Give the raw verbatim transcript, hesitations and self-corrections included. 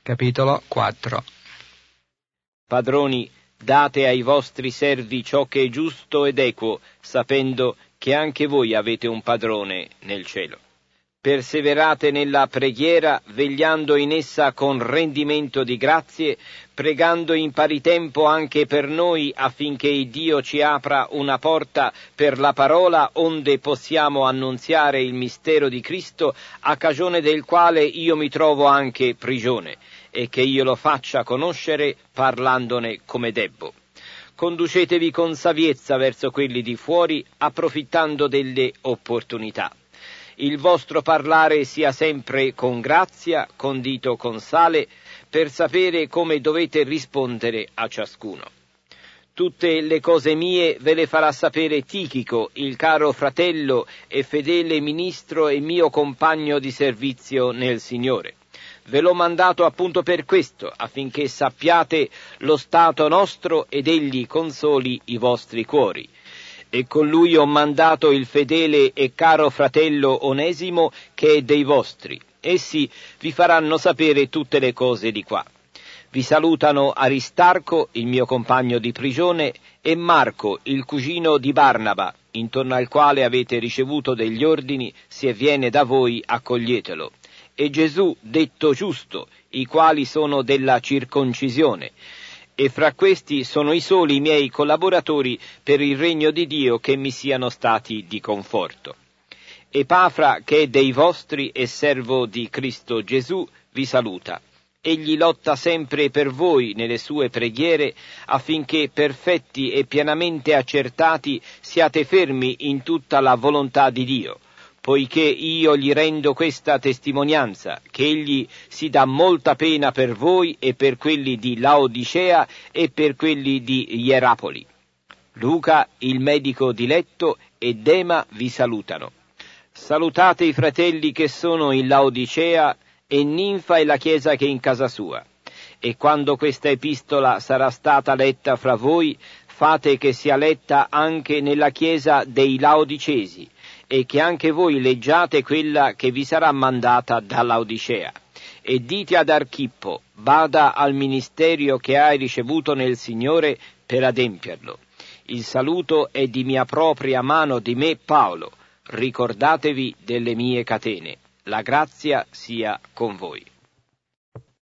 Capitolo quattro. Padroni, date ai vostri servi ciò che è giusto ed equo, sapendo che anche voi avete un padrone nel cielo. Perseverate nella preghiera, vegliando in essa con rendimento di grazie, pregando in pari tempo anche per noi affinché Dio ci apra una porta per la parola, onde possiamo annunziare il mistero di Cristo, a cagione del quale io mi trovo anche prigione, e che io lo faccia conoscere parlandone come debbo. Conducetevi con saviezza verso quelli di fuori, approfittando delle opportunità. Il vostro parlare sia sempre con grazia, condito con sale, per sapere come dovete rispondere a ciascuno. Tutte le cose mie ve le farà sapere Tichico, il caro fratello e fedele ministro e mio compagno di servizio nel Signore. Ve l'ho mandato appunto per questo, affinché sappiate lo stato nostro ed egli consoli i vostri cuori. E con lui ho mandato il fedele e caro fratello Onesimo, che è dei vostri. Essi vi faranno sapere tutte le cose di qua. Vi salutano Aristarco, il mio compagno di prigione, e Marco, il cugino di Barnaba, intorno al quale avete ricevuto degli ordini, se viene da voi accoglietelo. E Gesù, detto giusto, i quali sono della circoncisione. E fra questi sono i soli miei collaboratori per il regno di Dio che mi siano stati di conforto. Epafra, che è dei vostri e servo di Cristo Gesù, vi saluta. Egli lotta sempre per voi nelle sue preghiere, affinché perfetti e pienamente accertati siate fermi in tutta la volontà di Dio, poiché io gli rendo questa testimonianza, che egli si dà molta pena per voi e per quelli di Laodicea e per quelli di Ierapoli. Luca, il medico diletto, e Dema vi salutano. Salutate i fratelli che sono in Laodicea e Ninfa e la chiesa che è in casa sua. E quando questa epistola sarà stata letta fra voi, fate che sia letta anche nella chiesa dei Laodicesi, e che anche voi leggiate quella che vi sarà mandata da Laodicea. E dite ad Archippo, bada al ministerio che hai ricevuto nel Signore per adempierlo. Il saluto è di mia propria mano di me Paolo. Ricordatevi delle mie catene. La grazia sia con voi.